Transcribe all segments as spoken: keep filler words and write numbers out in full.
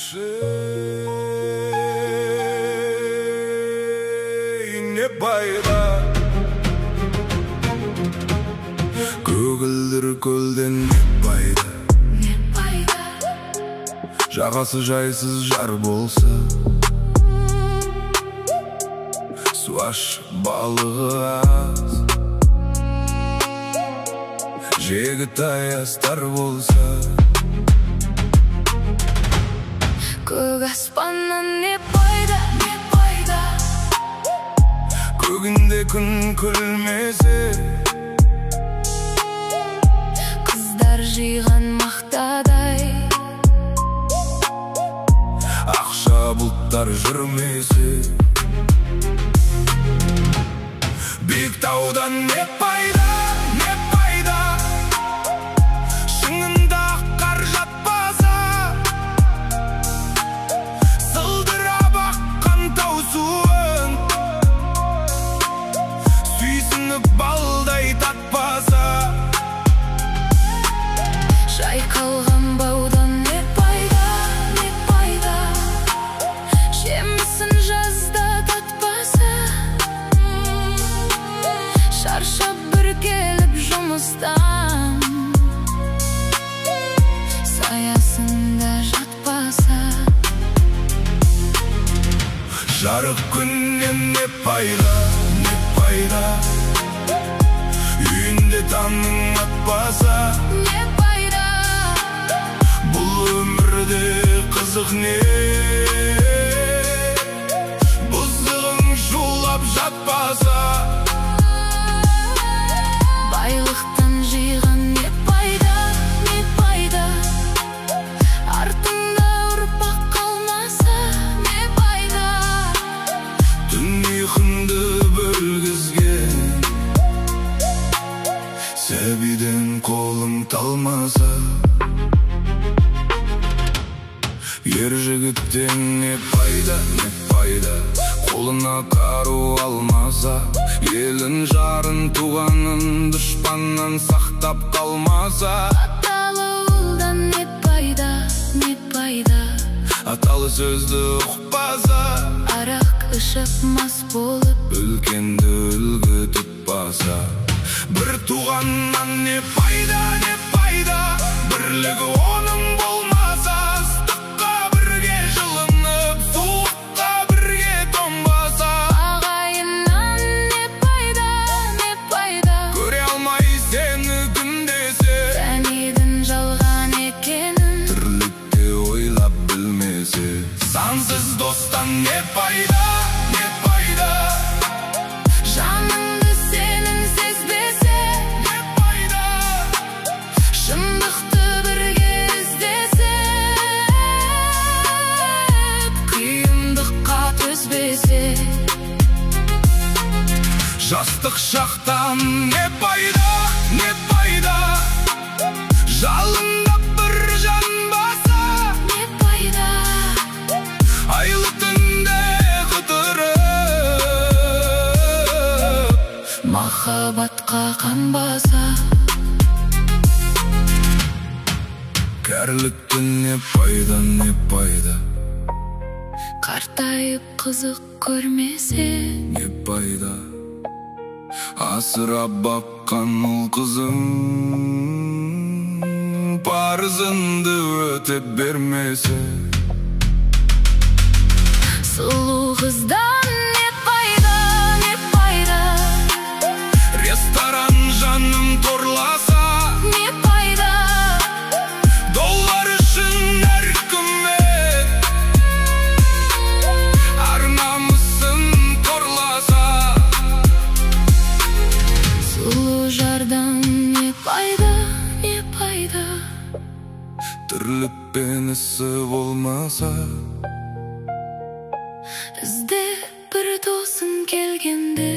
не пайда, көгілдір көлден не пайда, не пайда, жағасы жайсыз жар болса, су ащы балығы аз, жегі таястар болса, көк аспаннан не пайда, не пайда, көгінде күн күлмесе, қыздар жиған мақтадай, ақша бұлттар жүрмесе, биік таудан не пайда, не пайда, шыңында қар жатпаса, сылдырап аққан тау суын сүйсініп балдай татпаса, жайқалған баудан не пайда, не пайда, жемісін жазда татпаса, шаршап бір келіп жұмыстан, саясында жатпаса, жарық күннен не пайда, не пайда, үйінде таңның атпаса, не пайда, бұл өмірде қызық не, бұздығың жулап жатпаса, байлықтан жиған не пайда, не пайда, артында ұрпақ қалмаса, не пайда, түн ұйқыңды бөлгізген сәбиден қолың талмаса, ер жігіттен не пайда, не пайда, қолына қару алмаса, елін жарын туғанын дұшпаннан сақтап қалмаса, аталы ұлдан не пайда, не пайда, аталы сөзді ұқпаса, арақ ішіп мас болып, үлкенді үлгі тұтпаса, бір туғаннан не пайда, не пайда, бірлігі оның болмаса, ыстыққа бірге жылынып, суыққа бірге тоңбаса, ағайыннан не пайда, не пайда, көре алмай сені күндесе, тәнедің жалған екенін, тірлікте ойлап білмесе, сансыз достан не пайда, не пайда, жаныңды сенің сезбесе, не пайда, шындықты бірге іздесіп, қиындыққа төзбесе, жастық шақтан не пайда, не пайда, жалындап бір жан баса, не пайда, айлы түнде қыдырып, махаббатқа қанбаса, кәріліктен не пайда, не пайда, қартайып қызық көрмесе, не пайда, асырап баққан ұл қызың парызыңды өтеп бермесе, сұлу қыздан не пайда, не пайда, ресторан жаным торласа, не пайда, доллар үшін әркімет ар намысын торласа, сұлу жардан не пайда, не пайда, тірлік пен ісі болмаса, іздеп бір досың келгенде,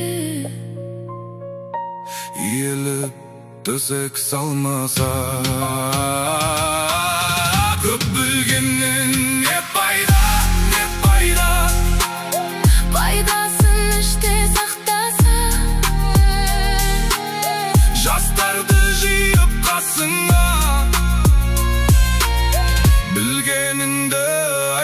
иіліп төсек салмаса, көп білгеннен не пайда, не пайда, пайдасын іште сақтаса, жастарды жиып қасыңа, білгеніңді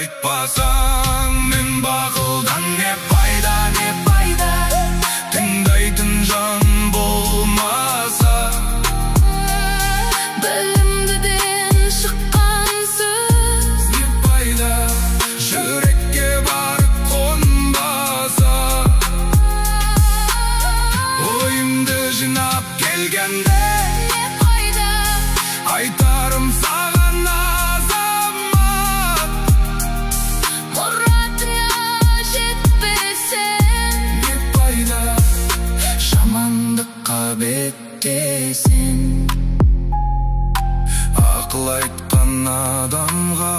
адамға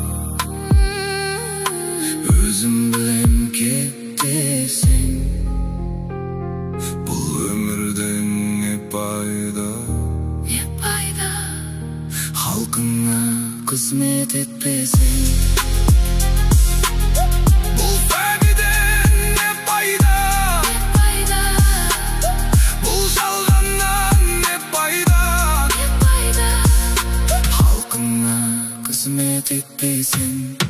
өзім білем кетесің. Бұл өмірдің не пайда, не пайда, халқыңа қызмет етпесең. Бұл фәниден не пайда, Не пайда, бұл жалғаннан не пайда, не пайда, халқыңа қызмет етпесең.